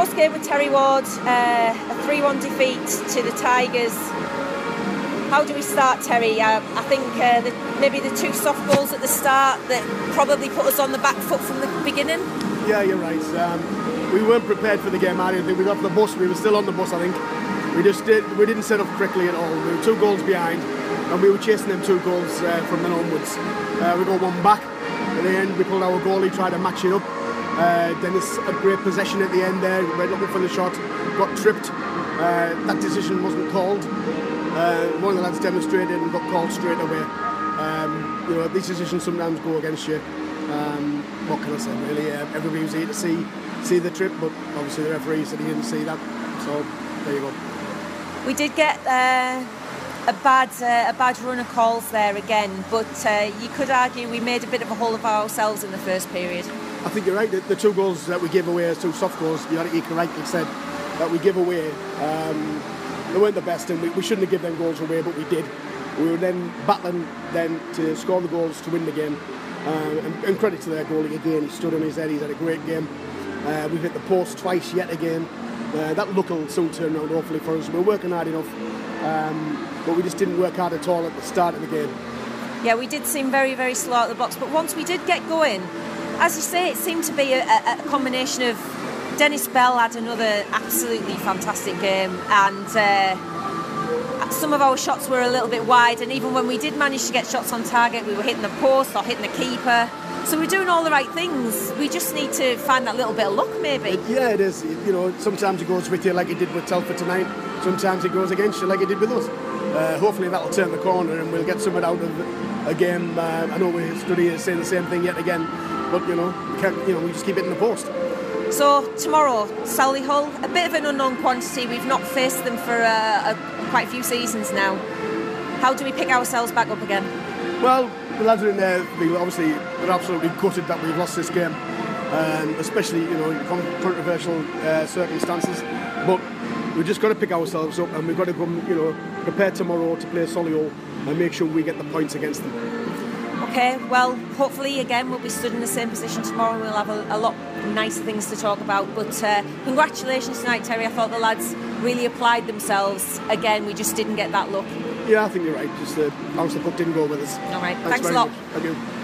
Post-game with Terry Ward, a 3-1 defeat to the Tigers. How do we start, Terry? I think maybe the 2 soft goals at the start that probably put us on the back foot from the beginning. Yeah, you're right. We weren't prepared for the game. I didn't think we got to the bus. We were still on the bus, I think. We didn't set up correctly at all. We were 2 goals behind, and we were chasing them 2 goals from then onwards. We got 1 back. At the end, we pulled our goalie, tried to match it up. Dennis had great possession at the end there, went looking for the shot, got tripped. That decision wasn't called. One of the lads demonstrated and got called straight away. These decisions sometimes go against you. What can I say, really? Everybody was here to see the trip, but obviously the referee said he didn't see that. So there you go. We did get a bad run of calls there again, but you could argue we made a bit of a haul of ourselves in the first period. I think you're right. The 2 goals that we gave away as 2 soft goals, you correctly said that we give away. They weren't the best, and we shouldn't have given them goals away, but we did. We were then battling to score the goals to win the game. And credit to their goalie again. He stood on his head. He's had a great game. We've hit the post twice yet again. That luck will soon turn around, hopefully, for us. We're working hard enough, but we just didn't work hard at all at the start of the game. Yeah, we did seem very, very slow out of the box, but once we did get going, as you say, it seemed to be a combination of Dennis Bell had another absolutely fantastic game, and some of our shots were a little bit wide, and even when we did manage to get shots on target, we were hitting the post or hitting the keeper. So we're doing all the right things. We just need to find that little bit of luck, maybe. Yeah, it is. Sometimes it goes with you like it did with Telford tonight. Sometimes it goes against you like it did with us. Hopefully that'll turn the corner and we'll get something out of a game. I know we're studying saying the same thing yet again, but we just keep hitting the post. So tomorrow, Solihull, a bit of an unknown quantity. We've not faced them for quite a few seasons now. How do we pick ourselves back up again? Well, the lads are in there. Obviously, they're absolutely gutted that we've lost this game, especially in controversial circumstances. But we've just got to pick ourselves up, and we've got to come, prepare tomorrow to play Solihull and make sure we get the points against them. Okay, well, hopefully again we'll be stood in the same position tomorrow and we'll have a lot nicer things to talk about. But congratulations tonight, Terry. I thought the lads really applied themselves. Again, we just didn't get that look. Yeah, I think you're right. Just the bounce the puck didn't go with us. All right, thanks a lot. Thank you.